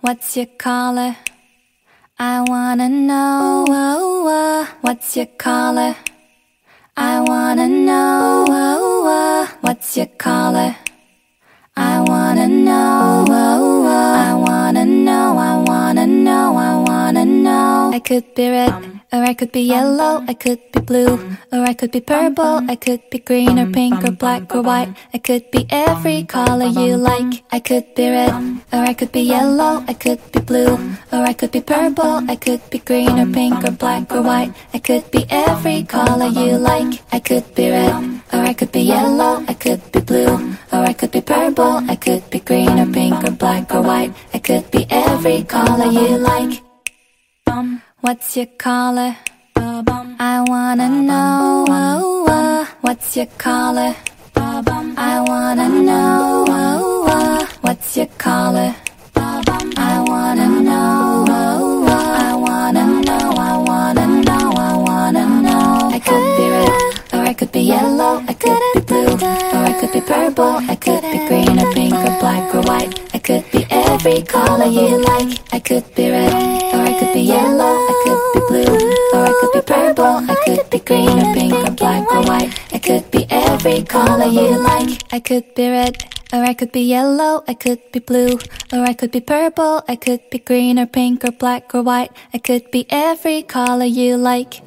What's your color? I wanna know. What's your color? I wanna know. What's your color? I wanna know. I wanna know. I wanna know. I wanna know. I could be red, or I could be yellow. I could be blue, or I could be purple. I could be green or pink or black or white. I could be every color you like. I could be red, or I could be yellow. I could be blue, or I could be purple. I could be green or pink or black or white. I could be every color you like. I could be red, or I could be yellow. I could be blue, or I could be purple. I could be green or pink or black or white. I could be every color you like. What's your color? I wanna know. What's your color? I wanna know. What's your color? I wanna know. I wanna know. I wanna know. I wanna know. I could be red, or I could be yellow. I could be blue, or I could be purple. I could be green or pink or black or white. I could be every color you like. I could be red, or I could be yellow. I could be blue, or I could be purple. I could be green or pink or black or white. I could be every color you like. I could be red, or I could be yellow. I could be blue, or I could be purple. I could be green or pink or black or white. I could be every color you like.